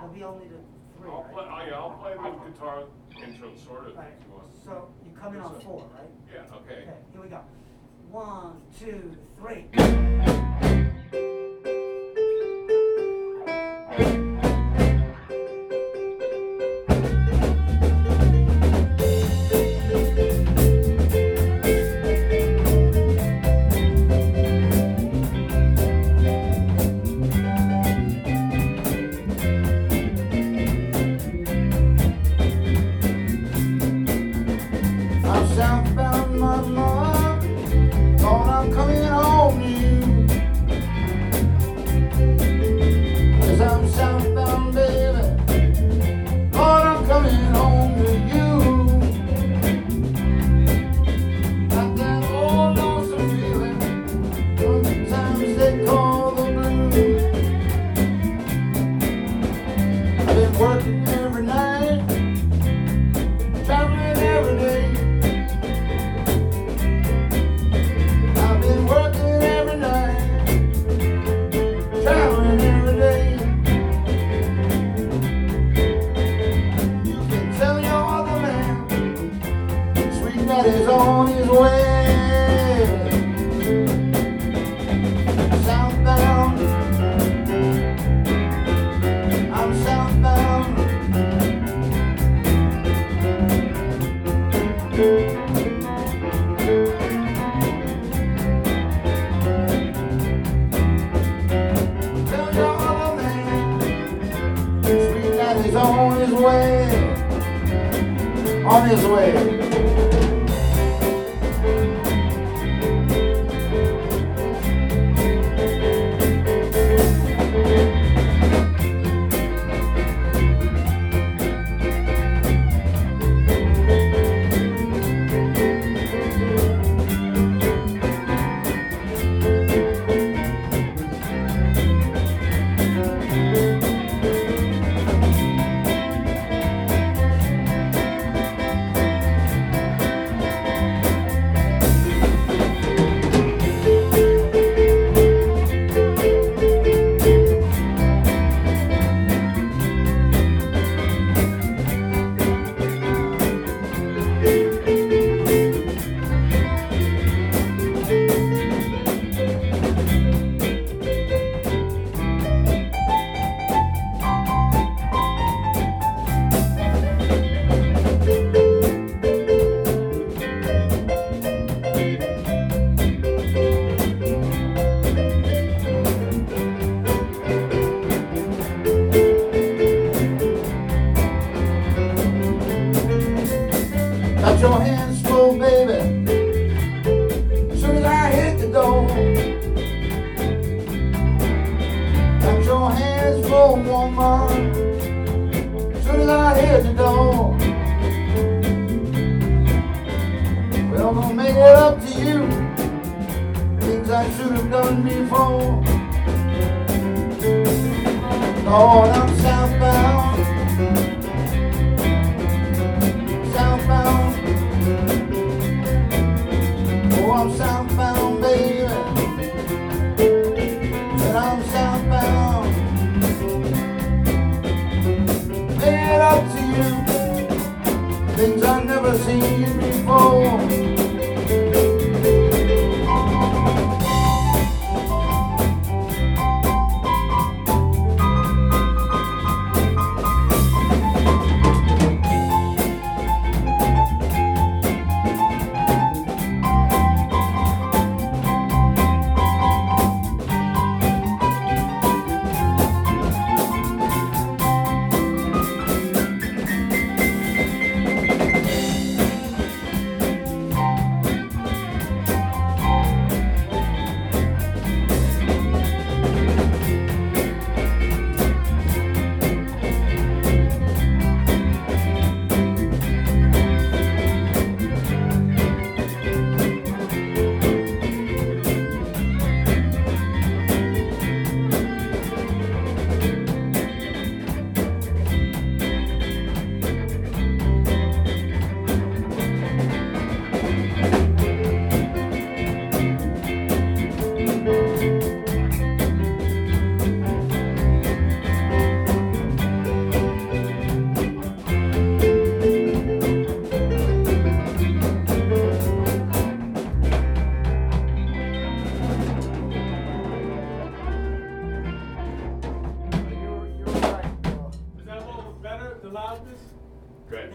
it'll be only the three, I'll play, right? I'll play the guitar intro sort of, Right, if you want. so you come in on 4, right? Yeah, okay. Okay, here we go. 1, 2, 3. I'm southbound, mama, Lord, I'm coming home to you. 'Cause I'm southbound, baby, Lord, I'm coming home to you. Got that old lonesome feeling, sometimes they call the blues. I've been working every night, traveling every day. I've been working every night, traveling every day. You can tell your other man, sweet daddy's on his way. Southbound, I'm southbound. Tell your other man, sweet daddy's on his way, on his way. Got your hands full, baby, soon as I hit the door. Got your hands full, woman, soon as I hit the door. Well, I'm gonna make it up to you, things I should have done before. Lord, I'm southbound.